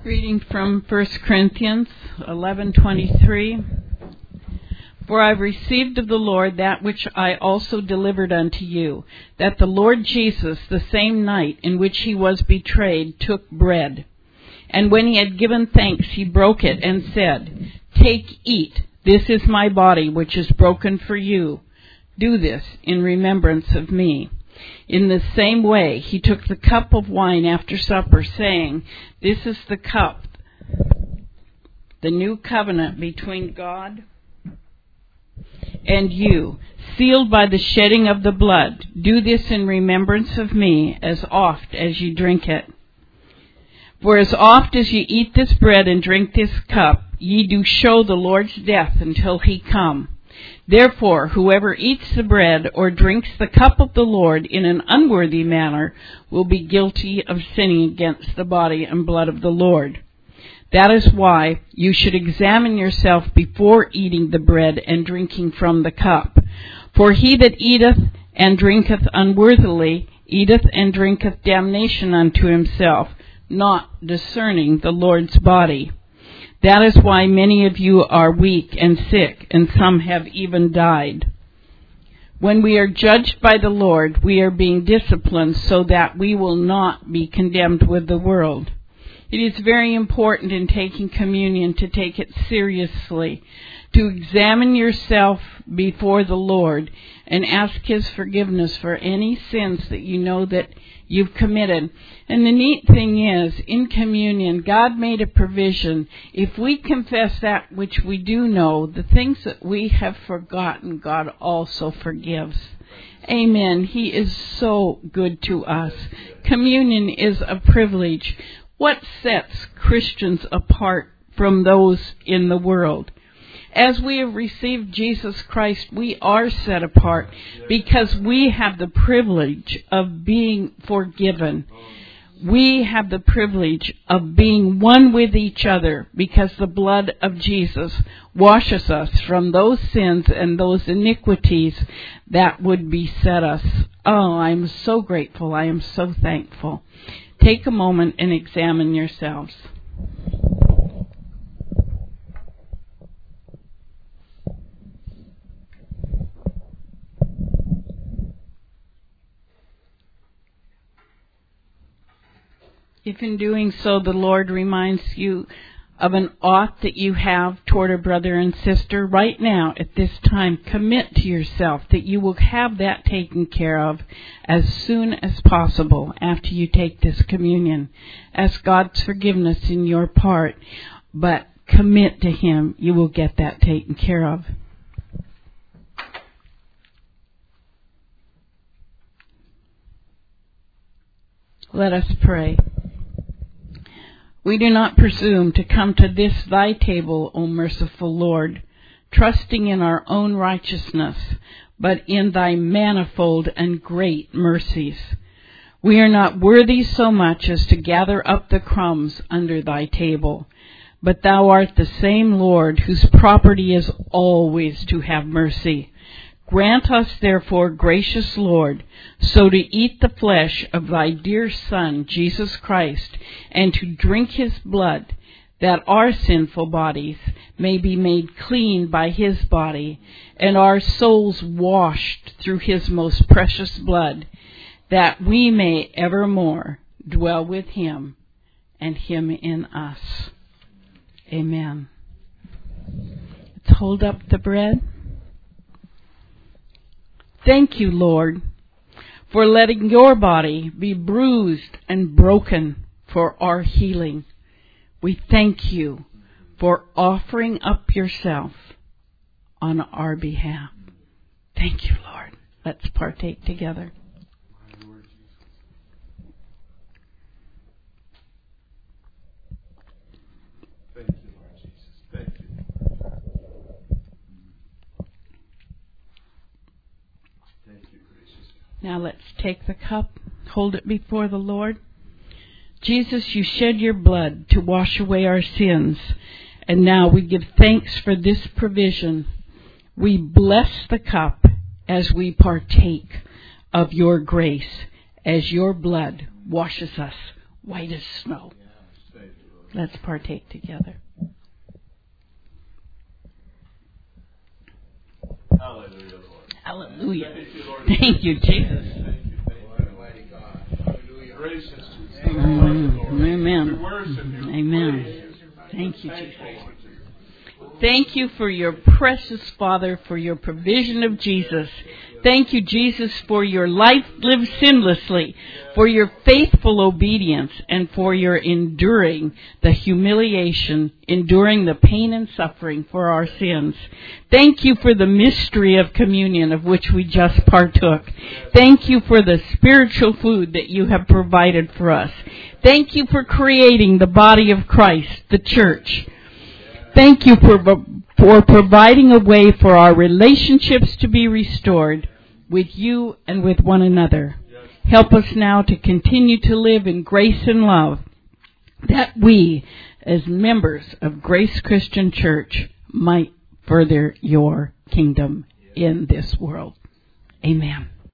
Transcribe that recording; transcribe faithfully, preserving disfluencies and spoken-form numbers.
Reading from First Corinthians eleven twenty-three. For I received of the Lord that which I also delivered unto you, that the Lord Jesus, the same night in which he was betrayed, took bread. And when he had given thanks, he broke it and said, Take, eat, this is my body, which is broken for you. Do this in remembrance of me. In the same way, he took the cup of wine after supper, saying, This is the cup, the new covenant between God and you, sealed by the shedding of the blood. Do this in remembrance of me, as oft as you drink it. For as oft as ye eat this bread and drink this cup, ye do show the Lord's death until he come. Therefore, whoever eats the bread or drinks the cup of the Lord in an unworthy manner will be guilty of sinning against the body and blood of the Lord. That is why you should examine yourself before eating the bread and drinking from the cup. For he that eateth and drinketh unworthily eateth and drinketh damnation unto himself, not discerning the Lord's body. That is why many of you are weak and sick, and some have even died. When we are judged by the Lord, we are being disciplined so that we will not be condemned with the world. It is very important in taking communion to take it seriously, to examine yourself before the Lord and ask his forgiveness for any sins that you know that you've committed. And the neat thing is, in communion, God made a provision. If we confess that which we do know, the things that we have forgotten, God also forgives. Amen. He is so good to us. Communion is a privilege. What sets Christians apart from those in the world? As we have received Jesus Christ, we are set apart because we have the privilege of being forgiven. We have the privilege of being one with each other because the blood of Jesus washes us from those sins and those iniquities that would beset us. Oh, I'm so grateful. I am so thankful. Take a moment and examine yourselves. If in doing so the Lord reminds you of an ought that you have toward a brother and sister, right now at this time, commit to yourself that you will have that taken care of as soon as possible after you take this communion. Ask God's forgiveness in your part, but commit to him. You will get that taken care of. Let us pray. We do not presume to come to this thy table, O merciful Lord, trusting in our own righteousness, but in thy manifold and great mercies. We are not worthy so much as to gather up the crumbs under thy table, but thou art the same Lord whose property is always to have mercy. Grant us, therefore, gracious Lord, so to eat the flesh of thy dear Son, Jesus Christ, and to drink his blood, that our sinful bodies may be made clean by his body, and our souls washed through his most precious blood, that we may evermore dwell with him and him in us. Amen. Let's hold up the bread. Thank you, Lord, for letting your body be bruised and broken for our healing. We thank you for offering up yourself on our behalf. Thank you, Lord. Let's partake together. Now let's take the cup, hold it before the Lord. Jesus, you shed your blood to wash away our sins, and now we give thanks for this provision. We bless the cup as we partake of your grace, as your blood washes us white as snow. Let's partake together. Hallelujah, Lord. Hallelujah. Thank you, Lord. Thank you, Jesus. Thank you, Almighty God. Hallelujah. Gracious Jesus. Amen. Amen. We worship you. Amen. Praise you. Thank you, Thankful Jesus. unto you. Thank you for your precious Father, for your provision of Jesus. Thank you, Jesus, for your life lived sinlessly, for your faithful obedience, and for your enduring the humiliation, enduring the pain and suffering for our sins. Thank you for the mystery of communion of which we just partook. Thank you for the spiritual food that you have provided for us. Thank you for creating the body of Christ, the church. Thank you for, for providing a way for our relationships to be restored with you and with one another. Help us now to continue to live in grace and love, that we, as members of Grace Christian Church, might further your kingdom in this world. Amen.